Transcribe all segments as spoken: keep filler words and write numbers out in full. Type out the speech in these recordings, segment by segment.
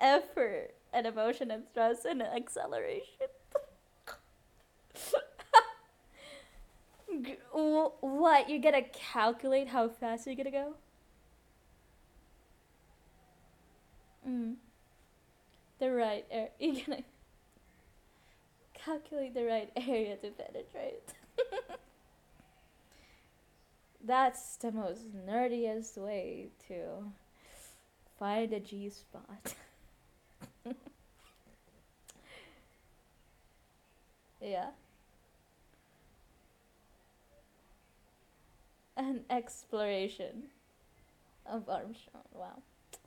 effort and emotion and stress and acceleration. G- wh- what? You're gonna calculate how fast you're gonna go? Mm. The right air. You're gonna calculate the right area to penetrate. That's the most nerdiest way to find a G spot. Yeah. An exploration of Armstrong. Wow.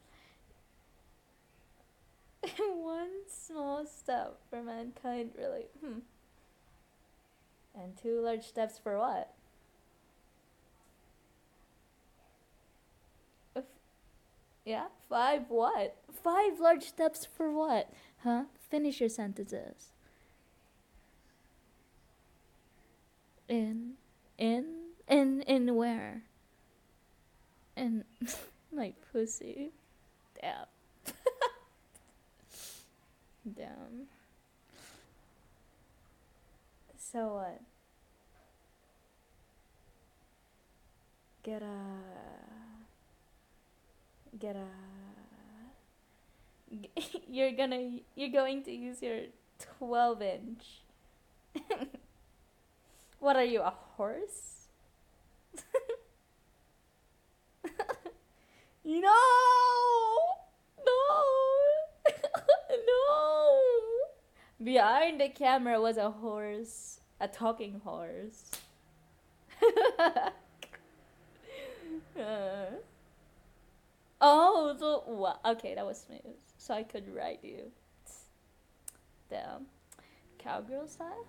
One small step for mankind, really. Hmm. And two large steps for what? F- yeah? Five what? Five large steps for what? Huh? Finish your sentences. In. In? In. In where? In. My pussy. Damn. Damn. So what? Get a. Get a. You're gonna. You're going to use your twelve inch. What are you, a horse? No! No! No! Behind the camera was a horse. A talking horse. Uh, oh, so. Well, okay, that was smooth. So I could write you. Damn. Cowgirl style?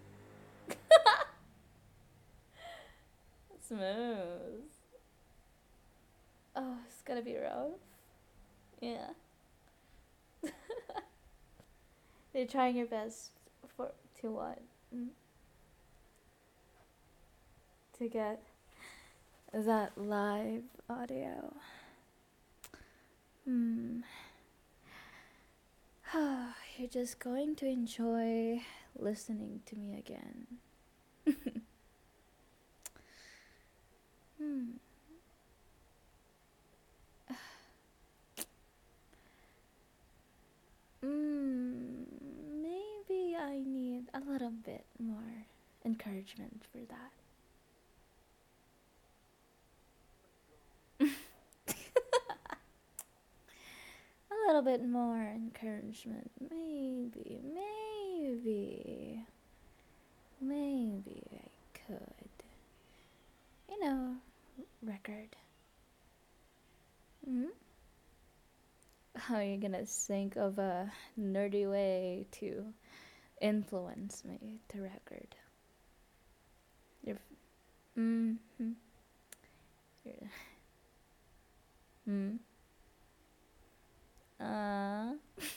Smooth. Oh, it's gonna be rough. Yeah. You're trying your best for to what? Mm, to get that live audio. Hmm. You're just going to enjoy listening to me again. Hmm. Mm, maybe I need a little bit more encouragement for that. A little bit more encouragement. Maybe, maybe, maybe I could. You know, record. Hmm? How are you gonna think of a nerdy way to influence me to record? You're. Mm-hmm. You're, mm. Uh,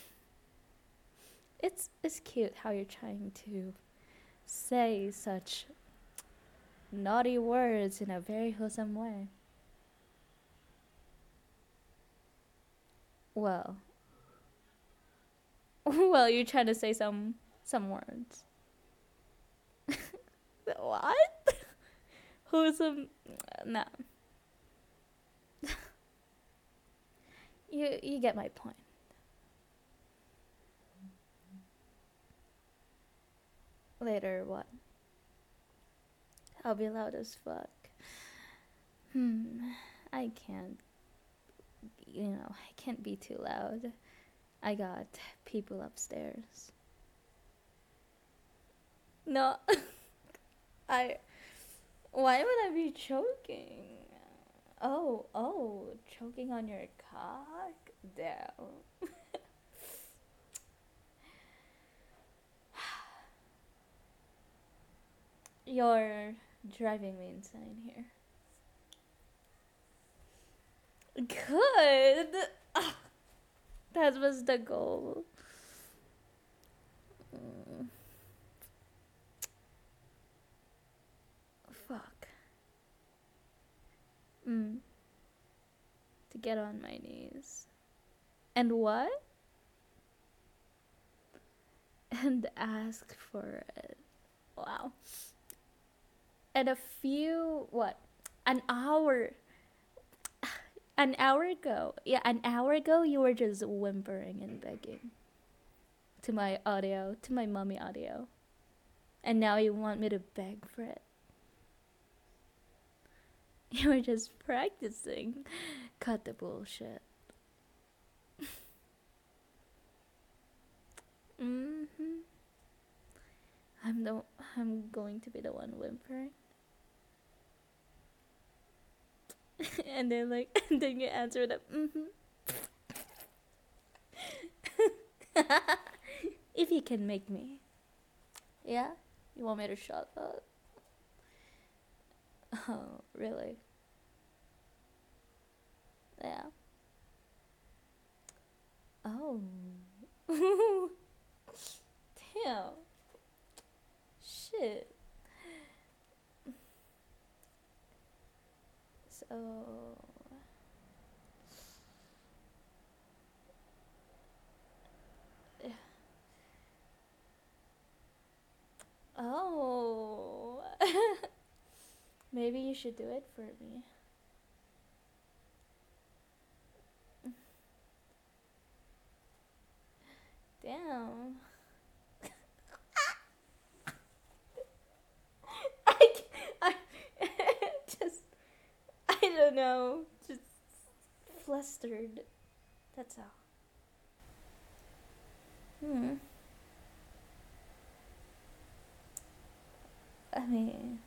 it's it's cute how you're trying to say such naughty words in a very wholesome way. Well, well, you're trying to say some some words. What? Wholesome? No, you you get my point. Later, what? I'll be loud as fuck. Hmm. I can't. You know, I can't be too loud. I got people upstairs. No, I. Why would I be choking? Oh, oh, choking on your cock? Damn. You're driving me insane here. Good. Ah, that was the goal. Mm, fuck. Mm, to get on my knees. And what? and ask for it. Wow. And a few, what, an hour, an hour ago, yeah, an hour ago, you were just whimpering and begging to my audio, to my mommy audio. And now you want me to beg for it. You were just practicing. Cut the bullshit. Mm-hmm. I'm the I'm going to be the one whimpering. And then like and then you answer them, mm-hmm. If you can make me. Yeah? You want me to shut up? Oh, really? Yeah. Oh. Damn. Shit. So. Oh. Maybe you should do it for me. Damn. I, I just, I don't know, just flustered. That's all. Hmm. I mean,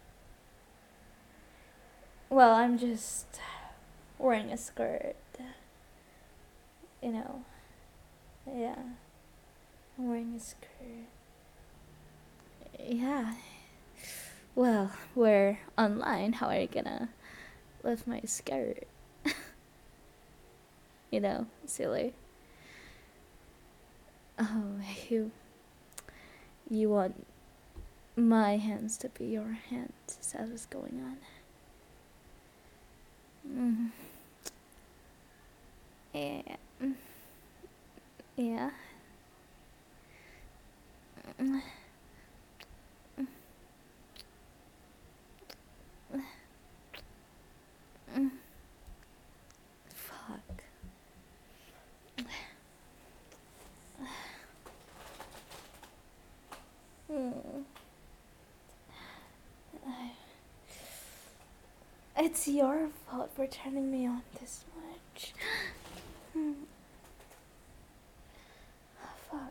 well, I'm just wearing a skirt. You know. Yeah. I'm wearing a skirt. Yeah. Well, we're online. How are you gonna lift my skirt? You know, silly. Oh, you. You want my hands to be your hands? Is that what's going on? Mm. Yeah. Mm. Yeah. Mm. Mm. Fuck. Mm. It's your fault for turning me on this much. Mm. Fuck.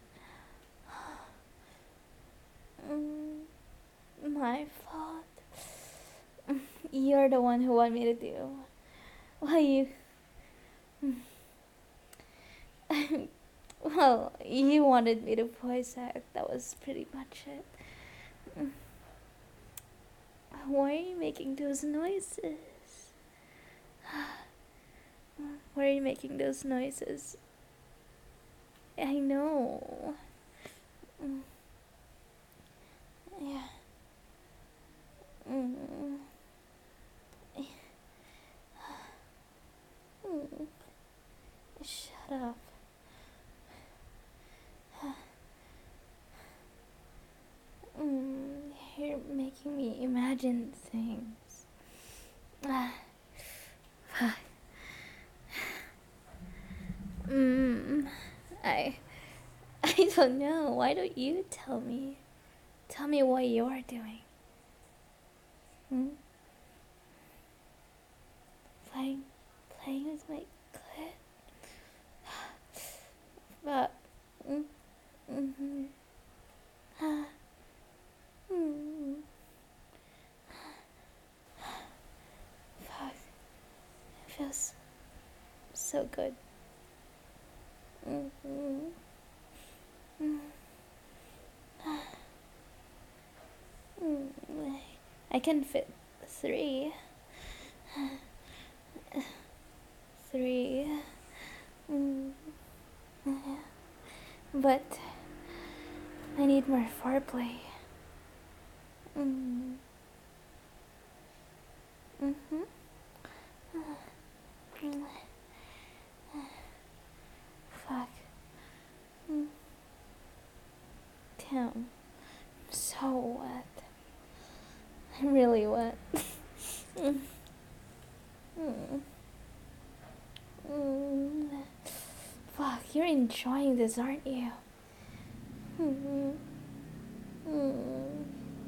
Mm. My fault. You're the one who wanted me to do. Why you? Well, you wanted me to voice act. That was pretty much it. Why are you making those noises? Why are you making those noises? I know. Mm. Yeah. Mm. Mm. Shut up. Mm. You're making me imagine things. Ah. Mm. I. I don't know. Why don't you tell me? Tell me what you're doing. Hmm? Playing, playing with my clit. But, mm, mm-hmm. mm, fuck, it feels so good. Mm-hmm. Mm. Mm. I can fit three. Three. Mm. But I need more foreplay. Mm. Mm-hmm. Fuck. Mm. him. So wet. I'm really wet. mm. Mm. Mm. Fuck, you're enjoying this, aren't you? Mm. Mm.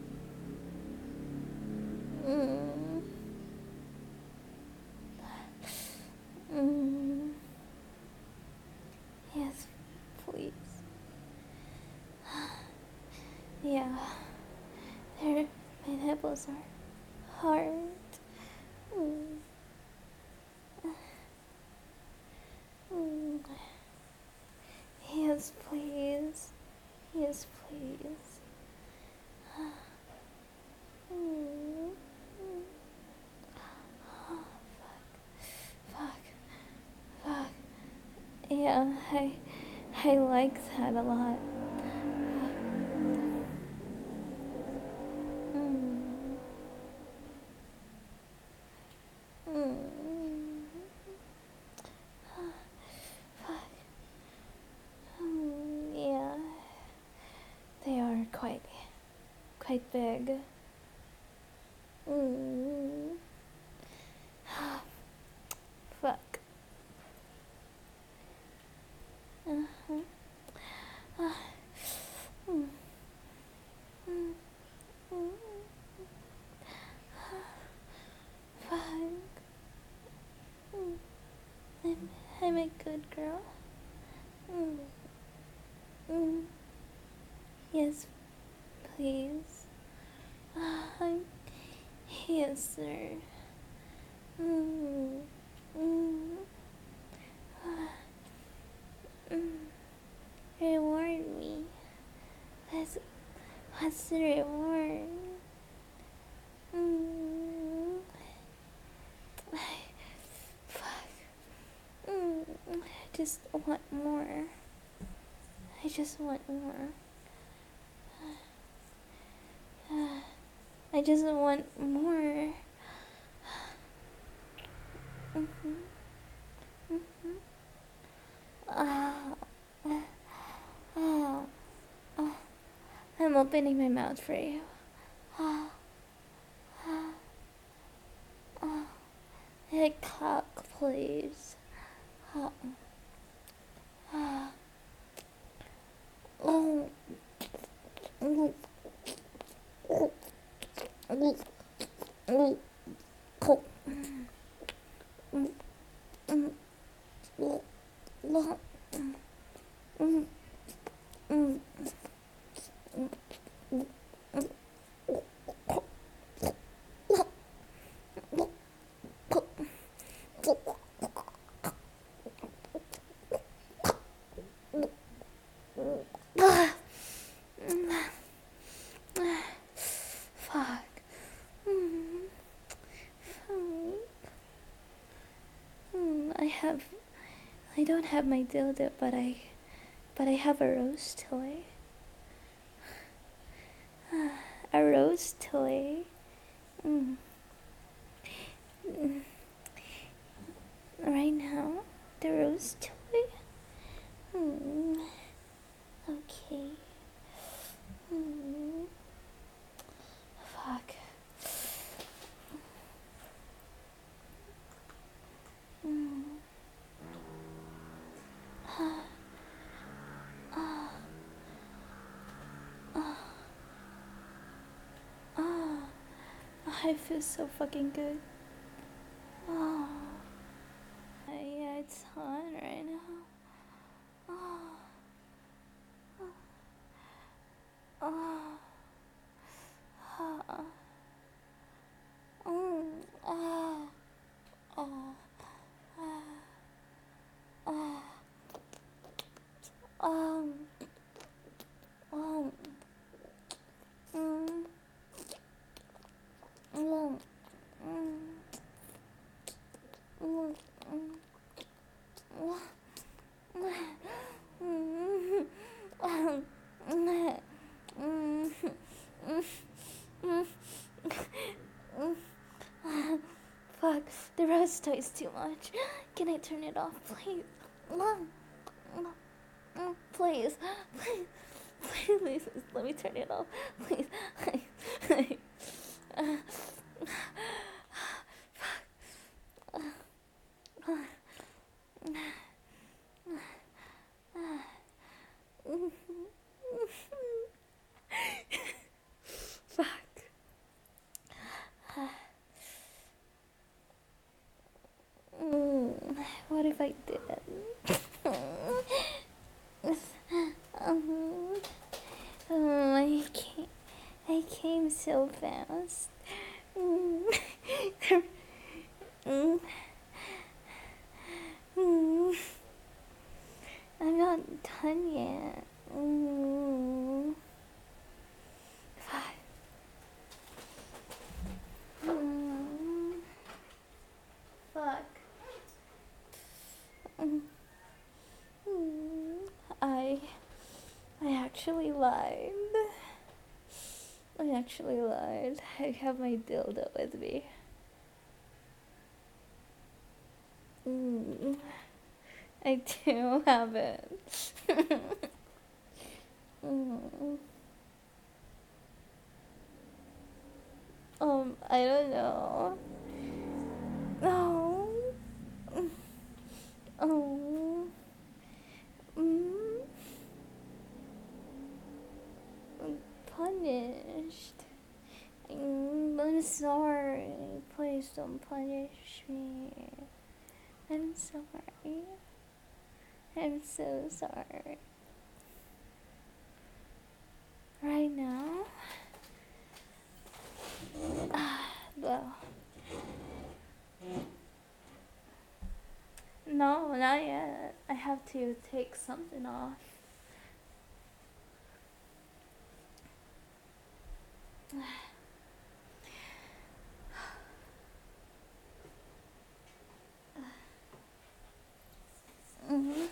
Mm. Mm. Yes, please. Yeah, there, my nipples are hard. Mm. Mm. Yes, please. Yes, please. Mm. Oh, fuck. Fuck. Fuck. Yeah, I, I like that a lot. Mm. Mm. Fuck. Mm, yeah, they are quite, quite big. Mm. Fuck. Uh-huh. Uh, mm. Mm. Mm. Fuck. Mm. I'm, I'm a good girl. Mm. Mm. Yes, please. Uh, yes, sir. Mm. Mm. Mm. Reward me. What's, what's the reward? Mm. Fuck. Mm. I just want more. I just want more. I just want more. Mm-hmm. Mm-hmm. Oh. Oh. Oh. I'm opening my mouth for you. Oh. Oh. Oh. A cock, please. Oh. Oh. Oh. Oh. Oh. Oh. Oh. Oh. Mm. Mm. Oh. Oh. Mm. Mm. Fuck. Mm. Mm. Mm. I have. I don't have my dildo, but I. But I have a rose toy. A rose toy. Mm. Mm. Right now, the rose toy. Mm. Okay. Mm. Fuck. Mm. Ah. Ah. Ah. Ah. I feel so fucking good. Oh. Yeah, it's hot right now. Oh. Oh. Ah. Mm. Ah. Oh. Ah. Ah. Um. Um. Mm. Mm. Mm. Mm. Fuck, the roast is too much. Can I turn it off, please? Mom, please, please, Please, please, let me turn it off. Please. Please. Uh, Fuck. Mm, what if I did? um, oh, I came, I came so fast. Mm. Mm. Mm. I'm not done yet. Mm. Fuck. Mm. Fuck. Mm. Mm. I I actually lied. I actually lied. I have my dildo with me. Mm. I do have it. mm. Um, I don't know. No. Oh. Mm. Punished. Mm, I'm sorry. Please don't punish me. I'm sorry. I'm so sorry. Right now? Well. No, not yet. I have to take something off. Mm-hmm.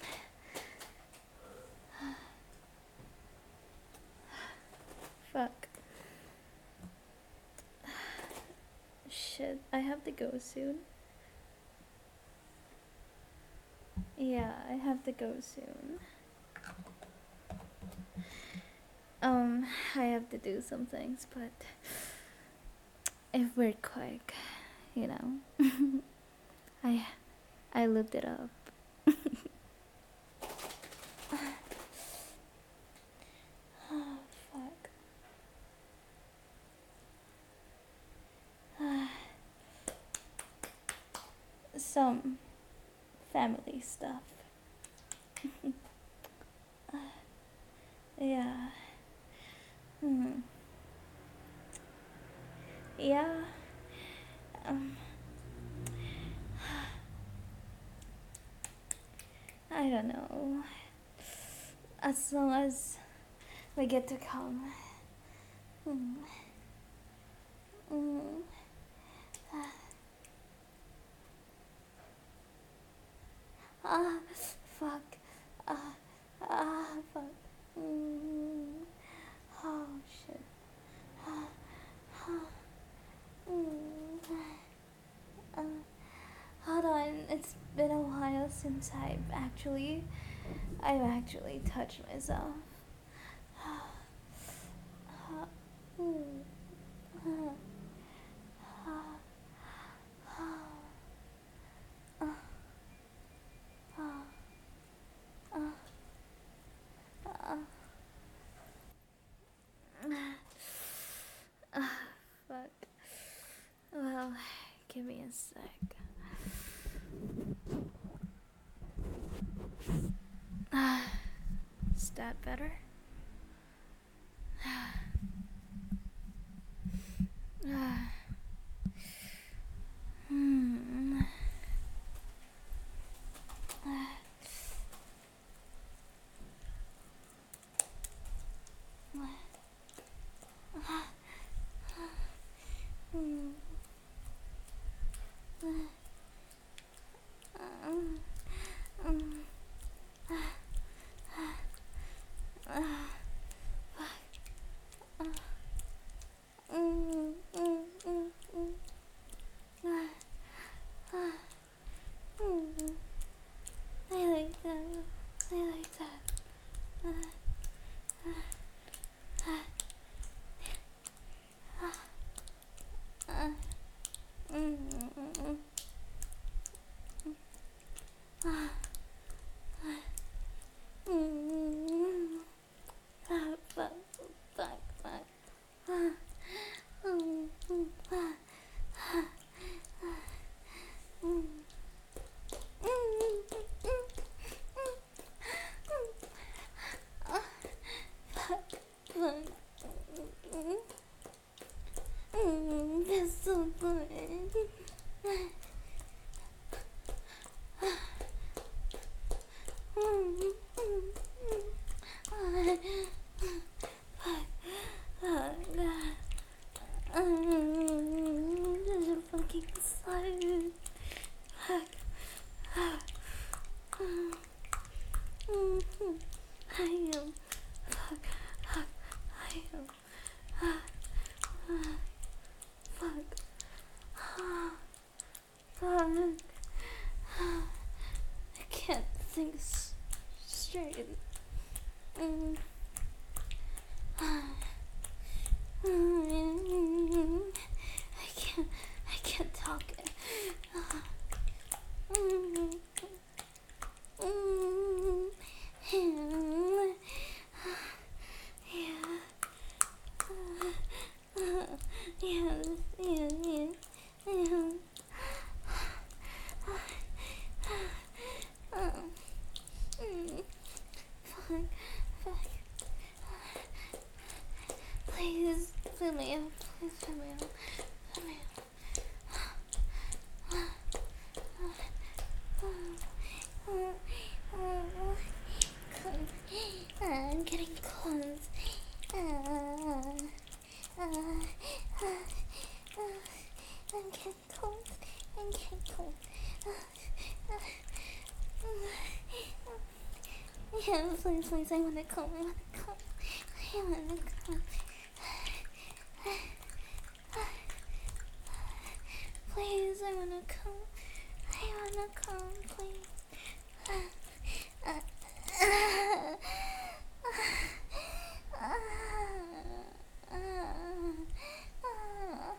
Fuck. Shit, I have to go soon. Yeah, I have to go soon. Um, I have to do some things, but if we're quick, you know. I I looked it up. Oh, fuck. Some family stuff. Yeah. Hmm. Yeah. Um. I don't know. As long as we get to come. Mm. Mm. Ah, fuck. Ah, ah, fuck. Mm. Oh, shit. Ah, ah. Mm. Uh, hold on. It's been a while since I've actually, I've actually touched myself. Mm. Ah. Ah. Ah. Ah. Ah. Ah. Ah, fuck. Well, give me a sec. Ah, is that better? Ah. Hmm. Ah. Hmm. Um. Um. I am. Fuck. Fuck. I am. Ah, ah, fuck. Ah, fuck. Ah, I can't think s- straight. Mm. Ah. Mm. I can't. I can't talk. Ah. Mm. Mm. Yeah. Yeah. Uh, yes, yes, yes, yes. Uh, mm, fuck, fuck. Please fill me up. Please fill me up. Fill me up. I'm getting close. Uh, uh, uh, uh, I'm getting cold. I'm getting cold. Uh, uh, uh, yeah, please, please, I wanna come. I wanna come. I wanna come. Please, I wanna come. I wanna come, please. Uh, uh, uh, uh, uh, uh,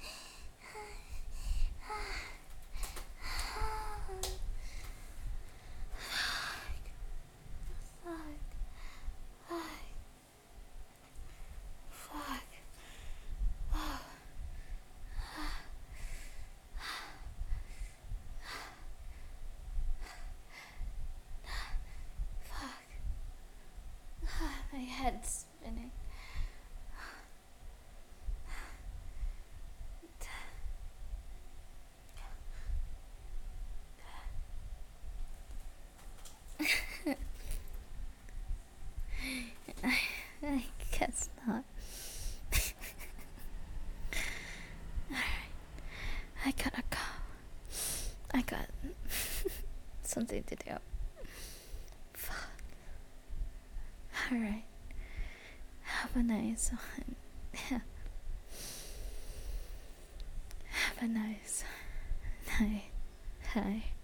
fuck, fuck. My head's spinning. I, I guess not. I gotta go. I got something to do. Fuck. Alright. Have a nice one. Have a nice night. Hi.